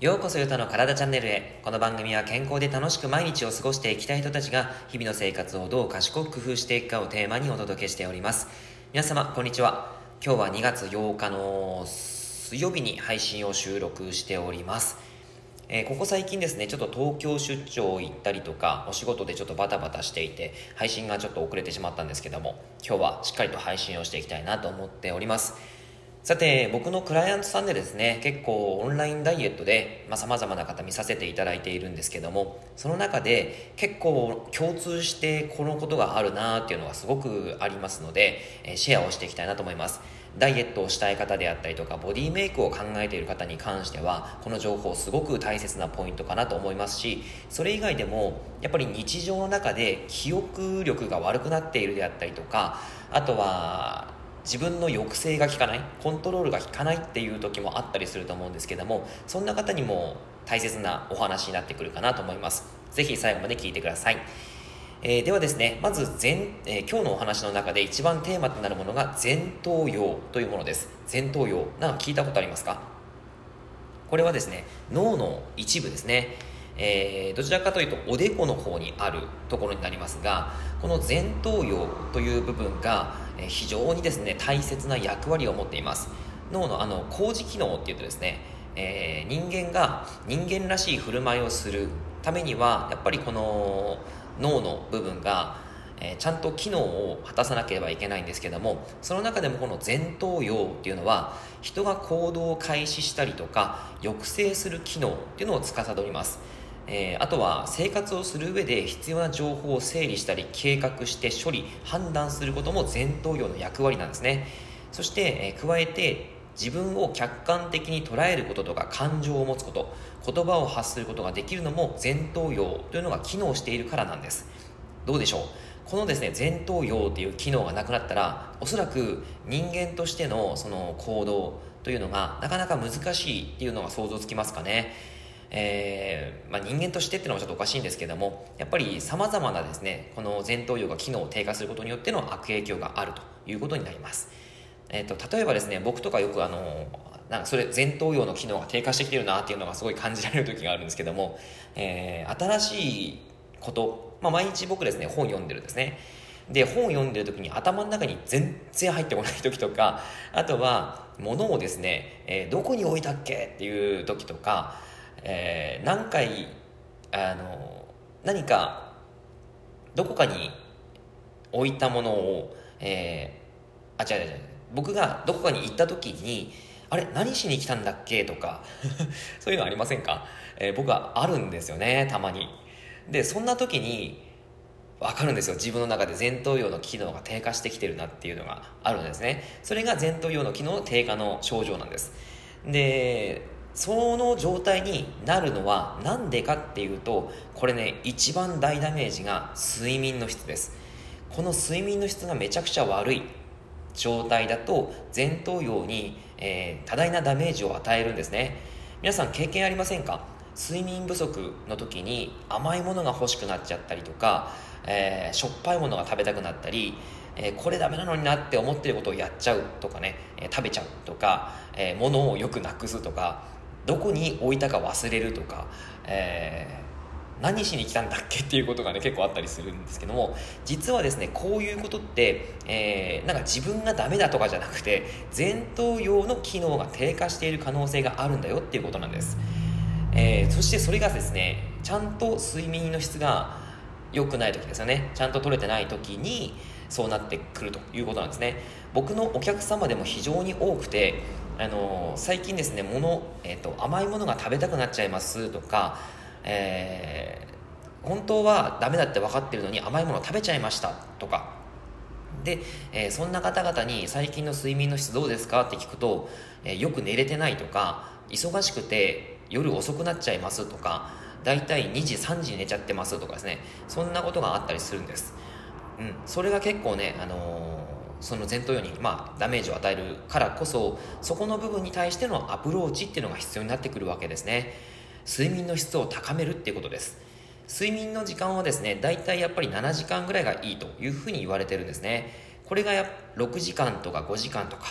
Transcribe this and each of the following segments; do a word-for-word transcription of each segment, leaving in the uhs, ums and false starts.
ようこそゆたの体チャンネルへ。この番組は健康で楽しく毎日を過ごしていきたい人たちが日々の生活をどう賢く工夫していくかをテーマにお届けしております。皆様こんにちは。今日はにがつようかの水曜日に配信を収録しております。えー、ここ最近ですね、ちょっと東京出張行ったりとかお仕事でちょっとバタバタしていて配信がちょっと遅れてしまったんですけども、今日はしっかりと配信をしていきたいなと思っております。さて、僕のクライアントさんでですね、結構オンラインダイエットで、まあ、様々な方見させていただいているんですけども、その中で結構共通してこのことがあるなっていうのがすごくありますので、えーシェアをしていきたいなと思います。ダイエットをしたい方であったりとか、ボディメイクを考えている方に関しては、この情報すごく大切なポイントかなと思いますし、それ以外でも、やっぱり日常の中で記憶力が悪くなっているであったりとか、あとは、自分の抑制が効かない、コントロールが効かないっていう時もあったりすると思うんですけども、そんな方にも大切なお話になってくるかなと思います。ぜひ最後まで聞いてください。えー、ではですね、まず前、えー、今日のお話の中で一番テーマとなるものが前頭葉というものです。前頭葉、なんか聞いたことありますか？これはですね、脳の一部ですね。えー、どちらかというとおでこの方にあるところになりますが、この前頭葉という部分がえー非常にですね大切な役割を持っています。脳のあの工事機能っていうとですね、えー人間が人間らしい振る舞いをするためにはやっぱりこの脳の部分がえーちゃんと機能を果たさなければいけないんですけども、その中でもこの前頭葉っていうのは人が行動を開始したりとか抑制する機能っていうのを司ります。えーあとは生活をする上で必要な情報を整理したり計画して処理判断することも前頭葉の役割なんですね。そして、えー加えて自分を客観的に捉えることとか感情を持つこと、言葉を発することができるのも前頭葉というのが機能しているからなんです。どうでしょう。このですね前頭葉という機能がなくなったら、おそらく人間としてのその行動というのがなかなか難しいっていうのが想像つきますかね。えーまあ、人間としてっていうのはちょっとおかしいんですけども、やっぱりさまざまなですねこの前頭葉が機能を低下することによっての悪影響があるということになります。えー、と例えばですね、僕とかよくあのなんかそれ前頭葉の機能が低下してきてるなっていうのがすごい感じられる時があるんですけども、えー新しいこと、まあ、毎日僕ですね本読んでるんですね。で本読んでる時に頭の中に全然入ってこない時とか、あとは物をですね、えーどこに置いたっけっていう時とか、えー何回あの何かどこかに置いたものを、えー、あ違う違う違う僕がどこかに行った時に、あれ何しに来たんだっけとかそういうのありませんか？えー僕はあるんですよね、たまに。でそんな時に分かるんですよ、自分の中で前頭葉の機能が低下してきてるなっていうのがあるんですね。それが前頭葉の機能の低下の症状なんです。でその状態になるのはなんでかっていうと、これね一番大ダメージが睡眠の質です。この睡眠の質がめちゃくちゃ悪い状態だと前頭葉に、えー多大なダメージを与えるんですね。皆さん経験ありませんか？睡眠不足の時に甘いものが欲しくなっちゃったりとか、えーしょっぱいものが食べたくなったり、えーこれダメなのになって思ってることをやっちゃうとかね、えー食べちゃうとか、えー物をよくなくすとか、どこに置いたか忘れるとか、えー何しに来たんだっけっていうことがね結構あったりするんですけども、実はですねこういうことって、えーなんか自分がダメだとかじゃなくて、前頭葉の機能が低下している可能性があるんだよっていうことなんです。えーそしてそれがですねちゃんと睡眠の質が良くない時ですよね、ちゃんと取れてない時にそうなってくるということなんですね。僕のお客様でも非常に多くて、あのー最近ですね物、えーと甘いものが食べたくなっちゃいますとか、えー本当はダメだって分かってるのに甘いものを食べちゃいましたとかで、えーそんな方々に最近の睡眠の質どうですかって聞くと、えーよく寝れてないとか、忙しくて夜遅くなっちゃいますとか、だいたいにじさんじに寝ちゃってますとかですね、そんなことがあったりするんです。うん、それが結構ね、あのーその前頭葉に、まあ、ダメージを与えるからこそ、そこの部分に対してのアプローチっていうのが必要になってくるわけですね。睡眠の質を高めるっていうことです。睡眠の時間はですねだいたいやっぱりななじかんぐらいがいいというふうに言われてるんですね。これがやろくじかんとかごじかんとか、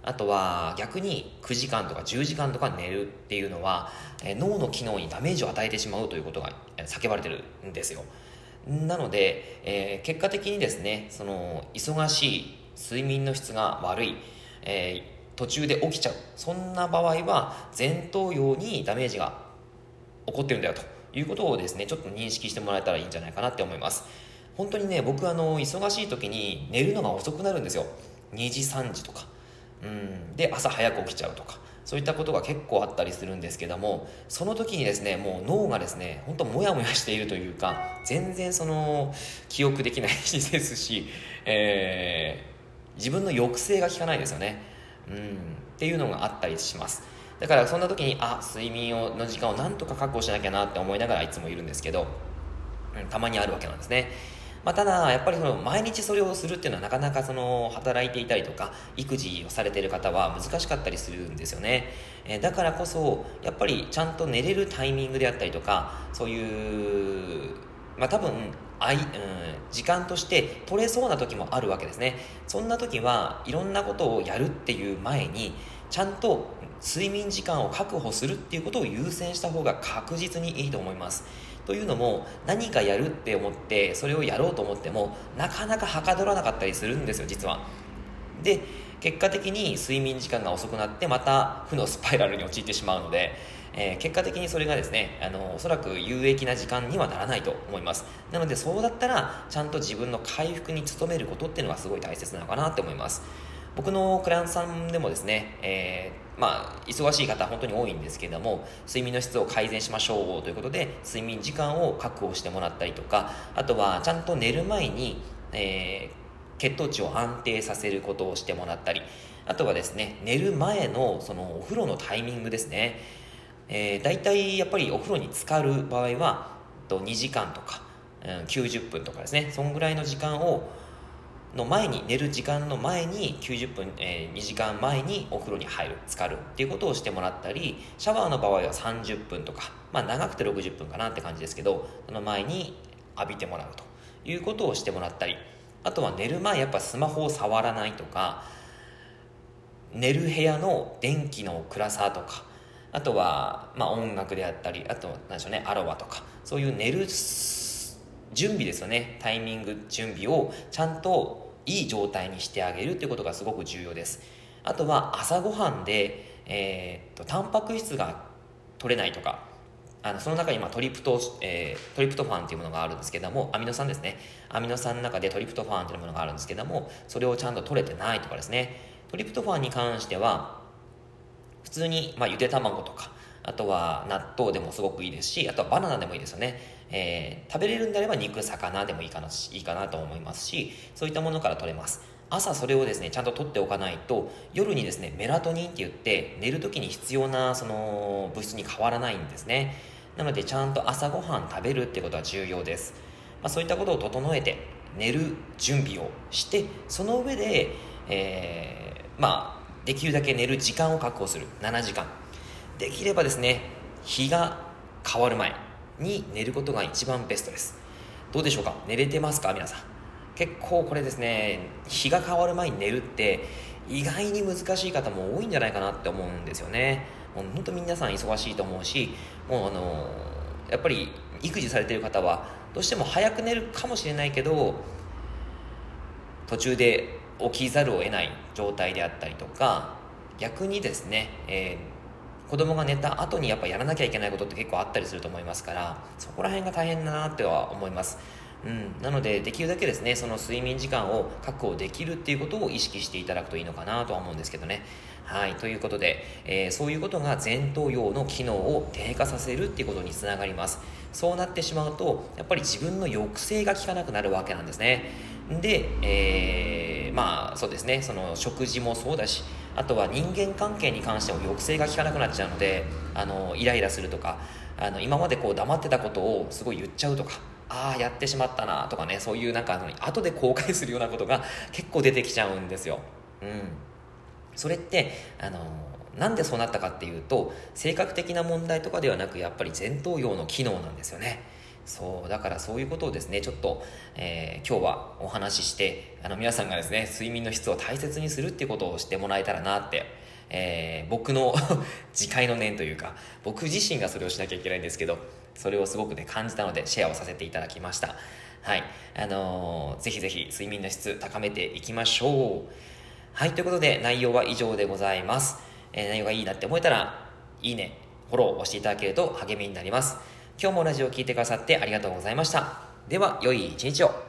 あとは逆にくじかんとかじゅうじかんとか寝るっていうのは、えー、脳の機能にダメージを与えてしまうということが叫ばれてるんですよ。なので、えー、結果的にですね、その忙しい、睡眠の質が悪い、えー、途中で起きちゃう、そんな場合は前頭葉にダメージが起こってるんだよということをですね、ちょっと認識してもらえたらいいんじゃないかなって思います。本当にね、僕あの忙しい時に寝るのが遅くなるんですよ。にじさんじとか、うんで朝早く起きちゃうとか、そういったことが結構あったりするんですけども、その時にですね、もう脳がですね、本当モヤモヤしているというか、全然その記憶できないですし、えー、自分の抑制が効かないですよね。うんっていうのがあったりします。だからそんな時に、あ、睡眠をの時間をなんとか確保しなきゃなって思いながらいつもいるんですけど、うん、たまにあるわけなんですね。まあ、ただやっぱりその毎日それをするっていうのはなかなかその働いていたりとか育児をされている方は難しかったりするんですよね。えーだからこそやっぱりちゃんと寝れるタイミングであったりとか、そういうまあ多分あい、うん、時間として取れそうな時もあるわけですね。そんな時はいろんなことをやるっていう前にちゃんと睡眠時間を確保するっていうことを優先した方が確実にいいと思います。というのも、何かやるって思ってそれをやろうと思ってもなかなかはかどらなかったりするんですよ、実は。で結果的に睡眠時間が遅くなってまた負のスパイラルに陥ってしまうので、えー結果的にそれがですね、あのおそらく有益な時間にはならないと思います。なのでそうだったらちゃんと自分の回復に努めることっていうのがすごい大切なのかなって思います。僕のクライアントさんでもですね、えーまあ、忙しい方本当に多いんですけれども、睡眠の質を改善しましょうということで睡眠時間を確保してもらったりとか、あとはちゃんと寝る前に、えー血糖値を安定させることをしてもらったり、あとはですね、寝る前のそのお風呂のタイミングですね。えー、だいたいやっぱりお風呂に浸かる場合はとにじかんとか、うん、きゅうじゅっぷんとかですね、そんぐらいの時間をの前に、寝る時間の前にきゅうじゅっぷん、えー、にじかんまえにお風呂に入る、浸かるっていうことをしてもらったり、シャワーの場合はさんじゅっぷんとか、まあ長くてろくじゅっぷんかなって感じですけど、その前に浴びてもらうということをしてもらったり、あとは寝る前やっぱスマホを触らないとか、寝る部屋の電気の暗さとか、あとはまあ音楽であったり、あと何でしょうね、アロマとか、そういう寝る準備ですよね、タイミング準備をちゃんといい状態にしてあげるということがすごく重要です。あとは朝ごはんで、えー、っとタンパク質が取れないとか、あのその中にまあトリプト、えー、トリプトファンというものがあるんですけども、アミノ酸ですね、アミノ酸の中でトリプトファンというものがあるんですけども、それをちゃんと取れてないとかですね。トリプトファンに関しては普通に、まあ、ゆで卵とか、あとは納豆でもすごくいいですし、あとはバナナでもいいですよね。えー食べれるんであれば肉、魚でもいいかな、いいかなと思いますし、そういったものから取れます。朝それをですねちゃんと取っておかないと、夜にですねメラトニンって言って寝る時に必要なその物質に変わらないんですね。なのでちゃんと朝ごはん食べるってことは重要です。まあ、そういったことを整えて寝る準備をして、その上で、えーまあできるだけ寝る時間を確保する、ななじかん、できればですね日が変わる前に寝ることが一番ベストです。どうでしょうか、寝れてますか皆さん。結構これですね、日が変わる前に寝るって意外に難しい方も多いんじゃないかなって思うんですよね。もう本当皆さん忙しいと思うし、もうあのやっぱり育児されている方はどうしても早く寝るかもしれないけど、途中で起きざるを得ない状態であったりとか、逆にですね、えー子供が寝た後にやっぱやらなきゃいけないことって結構あったりすると思いますから、そこら辺が大変だなっては思います。うん、なのでできるだけですね、その睡眠時間を確保できるっていうことを意識していただくといいのかなとは思うんですけどね。はい、ということで、えーそういうことが前頭葉の機能を低下させるっていうことにつながります。そうなってしまうとやっぱり自分の抑制が効かなくなるわけなんですね。で、えーまあそうですね、その食事もそうだし、あとは人間関係に関しても抑制が効かなくなっちゃうので、あのイライラするとか、あの今までこう黙ってたことをすごい言っちゃうとか、ああやってしまったなとかね、そういうなんかあの後で後悔するようなことが結構出てきちゃうんですよ。うん、それってあのなんでそうなったかっていうと、性格的な問題とかではなく、やっぱり前頭葉の機能なんですよね。 そうだからそういうことをですねちょっと、えー今日はお話しして、あの皆さんがですね睡眠の質を大切にするっていうことをしてもらえたらなって、えー僕の自戒の念というか、僕自身がそれをしなきゃいけないんですけど、それをすごくね感じたのでシェアをさせていただきました。はい、あのーぜひぜひ睡眠の質高めていきましょう。はい、ということで内容は以上でございます。えー内容がいいなって思えたらいいね、フォローを押していただけると励みになります。今日もラジオを聞いてくださってありがとうございました。では良い一日を。